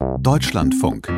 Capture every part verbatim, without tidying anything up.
Deutschlandfunk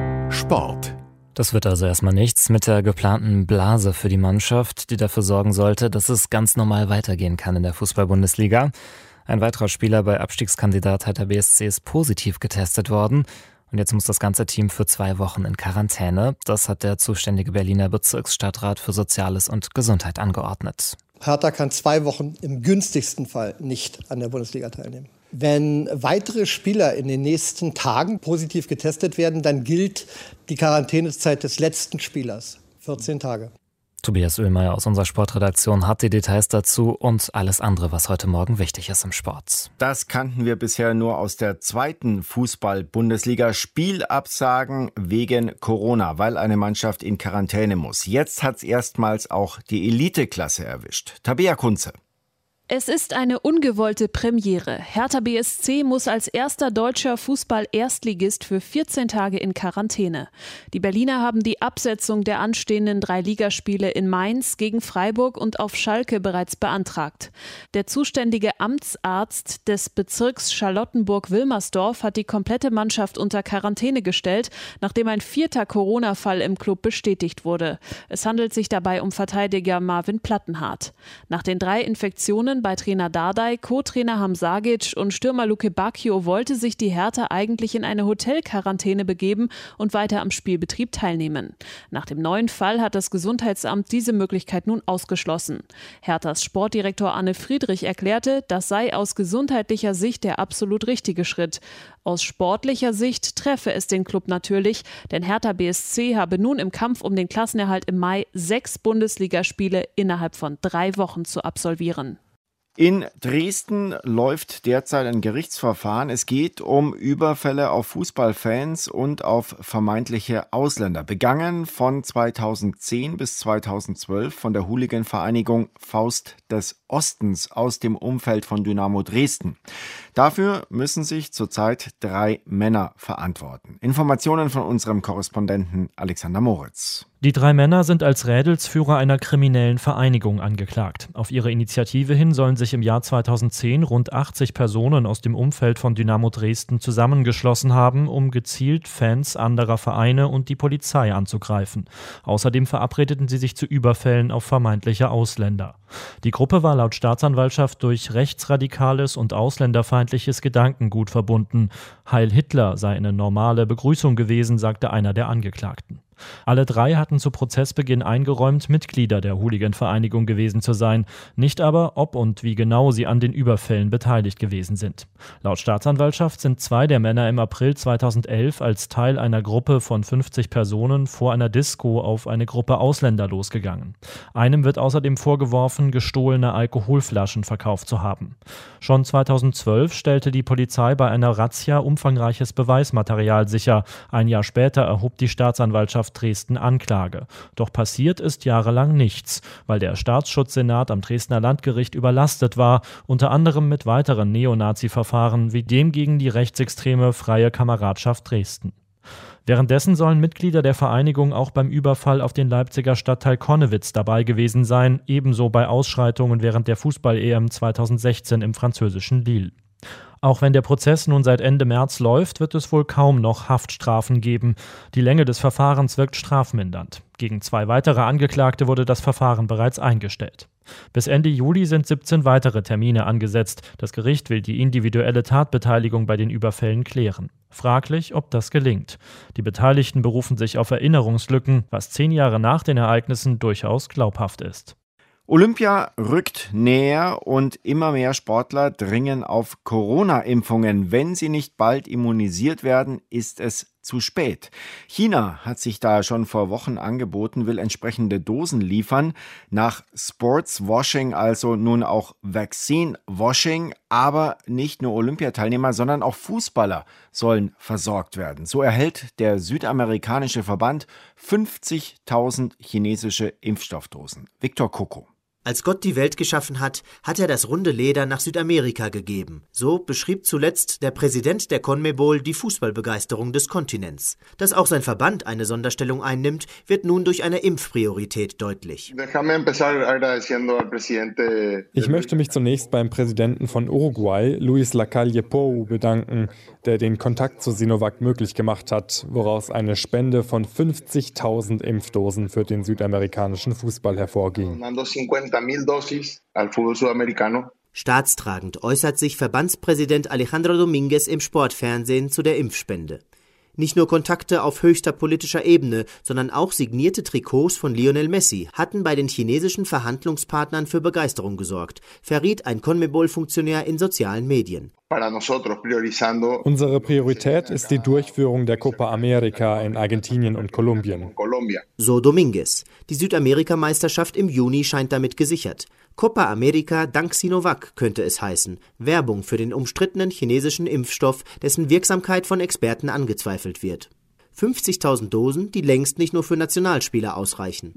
Sport. Das wird also erstmal nichts mit der geplanten Blase für die Mannschaft, die dafür sorgen sollte, dass es ganz normal weitergehen kann in der Fußball-Bundesliga. Ein weiterer Spieler bei Abstiegskandidat Hertha B S C ist positiv getestet worden. Und jetzt muss das ganze Team für zwei Wochen in Quarantäne. Das hat der zuständige Berliner Bezirksstadtrat für Soziales und Gesundheit angeordnet. Hertha kann zwei Wochen im günstigsten Fall nicht an der Bundesliga teilnehmen. Wenn weitere Spieler in den nächsten Tagen positiv getestet werden, dann gilt die Quarantänezeit des letzten Spielers, vierzehn Tage. Tobias Oehlmeier aus unserer Sportredaktion hat die Details dazu und alles andere, was heute Morgen wichtig ist im Sport. Das kannten wir bisher nur aus der zweiten Fußball-Bundesliga. Spielabsagen wegen Corona, weil eine Mannschaft in Quarantäne muss. Jetzt hat es erstmals auch die Eliteklasse erwischt. Tabea Kunze. Es ist eine ungewollte Premiere. Hertha B S C muss als erster deutscher Fußball-Erstligist für vierzehn Tage in Quarantäne. Die Berliner haben die Absetzung der anstehenden drei Ligaspiele in Mainz, gegen Freiburg und auf Schalke bereits beantragt. Der zuständige Amtsarzt des Bezirks Charlottenburg-Wilmersdorf hat die komplette Mannschaft unter Quarantäne gestellt, nachdem ein vierter Corona-Fall im Club bestätigt wurde. Es handelt sich dabei um Verteidiger Marvin Plattenhardt. Nach den drei Infektionen bei Trainer Dardai, Co-Trainer Hamzagic und Stürmer Luke Bacchio wollte sich die Hertha eigentlich in eine Hotelquarantäne begeben und weiter am Spielbetrieb teilnehmen. Nach dem neuen Fall hat das Gesundheitsamt diese Möglichkeit nun ausgeschlossen. Herthas Sportdirektor Anne Friedrich erklärte, das sei aus gesundheitlicher Sicht der absolut richtige Schritt. Aus sportlicher Sicht treffe es den Club natürlich, denn Hertha B S C habe nun im Kampf um den Klassenerhalt im Mai sechs Bundesligaspiele innerhalb von drei Wochen zu absolvieren. In Dresden läuft derzeit ein Gerichtsverfahren. Es geht um Überfälle auf Fußballfans und auf vermeintliche Ausländer. Begangen von zweitausendzehn bis zweitausendzwölf von der Hooligan-Vereinigung Faust des Ostens aus dem Umfeld von Dynamo Dresden. Dafür müssen sich zurzeit drei Männer verantworten. Informationen von unserem Korrespondenten Alexander Moritz. Die drei Männer sind als Rädelsführer einer kriminellen Vereinigung angeklagt. Auf ihre Initiative hin sollen sich im Jahr zweitausendzehn rund achtzig Personen aus dem Umfeld von Dynamo Dresden zusammengeschlossen haben, um gezielt Fans anderer Vereine und die Polizei anzugreifen. Außerdem verabredeten sie sich zu Überfällen auf vermeintliche Ausländer. Die Gruppe war laut Staatsanwaltschaft durch rechtsradikales und ausländerfeindliches Gedankengut verbunden. Heil Hitler sei eine normale Begrüßung gewesen, sagte einer der Angeklagten. Alle drei hatten zu Prozessbeginn eingeräumt, Mitglieder der Hooligan-Vereinigung gewesen zu sein, nicht aber, ob und wie genau sie an den Überfällen beteiligt gewesen sind. Laut Staatsanwaltschaft sind zwei der Männer im April zweitausendelf als Teil einer Gruppe von fünfzig Personen vor einer Disco auf eine Gruppe Ausländer losgegangen. Einem wird außerdem vorgeworfen, gestohlene Alkoholflaschen verkauft zu haben. Schon zweitausendzwölf stellte die Polizei bei einer Razzia umfangreiches Beweismaterial sicher. Ein Jahr später erhob die Staatsanwaltschaft Dresden Anklage. Doch passiert ist jahrelang nichts, weil der Staatsschutzsenat am Dresdner Landgericht überlastet war, unter anderem mit weiteren Neonazi-Verfahren wie dem gegen die rechtsextreme Freie Kameradschaft Dresden. Währenddessen sollen Mitglieder der Vereinigung auch beim Überfall auf den Leipziger Stadtteil Connewitz dabei gewesen sein, ebenso bei Ausschreitungen während der Fußball-E M zweitausendsechzehn im französischen Lille. Auch wenn der Prozess nun seit Ende März läuft, wird es wohl kaum noch Haftstrafen geben. Die Länge des Verfahrens wirkt strafmindernd. Gegen zwei weitere Angeklagte wurde das Verfahren bereits eingestellt. Bis Ende Juli sind siebzehn weitere Termine angesetzt. Das Gericht will die individuelle Tatbeteiligung bei den Überfällen klären. Fraglich, ob das gelingt. Die Beteiligten berufen sich auf Erinnerungslücken, was zehn Jahre nach den Ereignissen durchaus glaubhaft ist. Olympia rückt näher und immer mehr Sportler dringen auf Corona-Impfungen. Wenn sie nicht bald immunisiert werden, ist es zu spät. China hat sich da schon vor Wochen angeboten, will entsprechende Dosen liefern. Nach Sportswashing also nun auch Vaccine-Washing. Aber nicht nur Olympiateilnehmer, sondern auch Fußballer sollen versorgt werden. So erhält der südamerikanische Verband fünfzigtausend chinesische Impfstoffdosen. Viktor Koko. Als Gott die Welt geschaffen hat, hat er das runde Leder nach Südamerika gegeben. So beschrieb zuletzt der Präsident der CONMEBOL die Fußballbegeisterung des Kontinents. Dass auch sein Verband eine Sonderstellung einnimmt, wird nun durch eine Impfpriorität deutlich. Ich möchte mich zunächst beim Präsidenten von Uruguay, Luis Lacalle Pou, bedanken, der den Kontakt zu Sinovac möglich gemacht hat, woraus eine Spende von fünfzigtausend Impfdosen für den südamerikanischen Fußball hervorging. Staatstragend äußert sich Verbandspräsident Alejandro Domínguez im Sportfernsehen zu der Impfspende. Nicht nur Kontakte auf höchster politischer Ebene, sondern auch signierte Trikots von Lionel Messi hatten bei den chinesischen Verhandlungspartnern für Begeisterung gesorgt, verriet ein CONMEBOL-Funktionär in sozialen Medien. Unsere Priorität ist die Durchführung der Copa América in Argentinien und Kolumbien. So Domínguez. Die Südamerikameisterschaft im Juni scheint damit gesichert. Copa América dank Sinovac könnte es heißen. Werbung für den umstrittenen chinesischen Impfstoff, dessen Wirksamkeit von Experten angezweifelt wird. fünfzigtausend Dosen, die längst nicht nur für Nationalspieler ausreichen.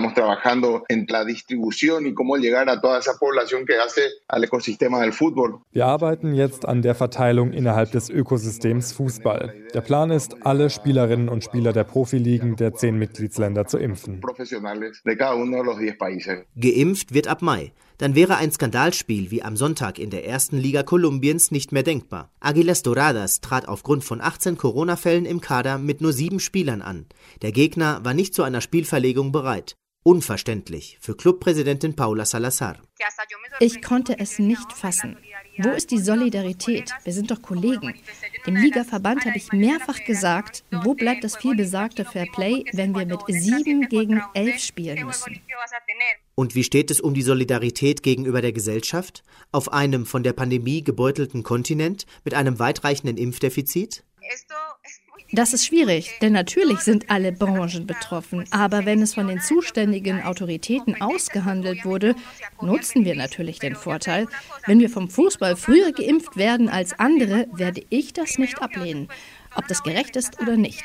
Wir arbeiten jetzt an der Verteilung innerhalb des Ökosystems Fußball. Der Plan ist, alle Spielerinnen und Spieler der Profiligen der zehn Mitgliedsländer zu impfen. Geimpft wird ab Mai. Dann wäre ein Skandalspiel wie am Sonntag in der ersten Liga Kolumbiens nicht mehr denkbar. Águilas Doradas trat aufgrund von achtzehn Corona-Fällen im Kader mit nur sieben Spielern an. Der Gegner war nicht zu einer Spielverlegung bereit. Unverständlich für Clubpräsidentin Paula Salazar. Ich konnte es nicht fassen. Wo ist die Solidarität? Wir sind doch Kollegen. Dem Ligaverband habe ich mehrfach gesagt, wo bleibt das vielbesagte Fairplay, wenn wir mit sieben gegen elf spielen müssen? Und wie steht es um die Solidarität gegenüber der Gesellschaft? Auf einem von der Pandemie gebeutelten Kontinent mit einem weitreichenden Impfdefizit? Das ist schwierig, denn natürlich sind alle Branchen betroffen. Aber wenn es von den zuständigen Autoritäten ausgehandelt wurde, nutzen wir natürlich den Vorteil. Wenn wir vom Fußball früher geimpft werden als andere, werde ich das nicht ablehnen, ob das gerecht ist oder nicht.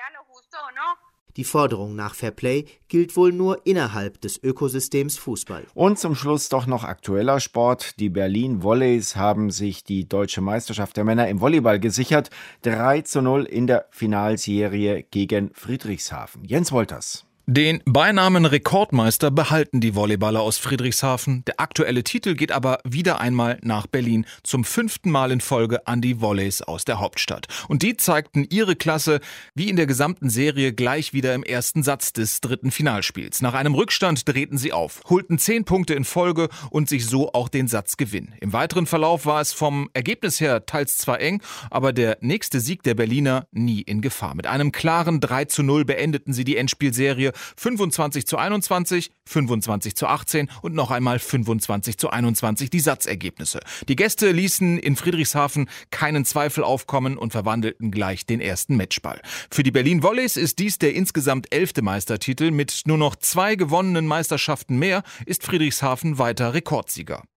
Die Forderung nach Fairplay gilt wohl nur innerhalb des Ökosystems Fußball. Und zum Schluss doch noch aktueller Sport. Die Berlin Volleys haben sich die deutsche Meisterschaft der Männer im Volleyball gesichert. drei zu null in der Finalserie gegen Friedrichshafen. Jens Wolters. Den Beinamen Rekordmeister behalten die Volleyballer aus Friedrichshafen. Der aktuelle Titel geht aber wieder einmal nach Berlin. Zum fünften Mal in Folge an die Volleys aus der Hauptstadt. Und die zeigten ihre Klasse wie in der gesamten Serie gleich wieder im ersten Satz des dritten Finalspiels. Nach einem Rückstand drehten sie auf, holten zehn Punkte in Folge und sich so auch den Satzgewinn. Im weiteren Verlauf war es vom Ergebnis her teils zwar eng, aber der nächste Sieg der Berliner nie in Gefahr. Mit einem klaren drei zu null beendeten sie die Endspielserie. fünfundzwanzig zu einundzwanzig, fünfundzwanzig zu achtzehn und noch einmal fünfundzwanzig zu einundzwanzig die Satzergebnisse. Die Gäste ließen in Friedrichshafen keinen Zweifel aufkommen und verwandelten gleich den ersten Matchball. Für die Berlin Volleys ist dies der insgesamt elfte Meistertitel. Mit nur noch zwei gewonnenen Meisterschaften mehr ist Friedrichshafen weiter Rekordsieger.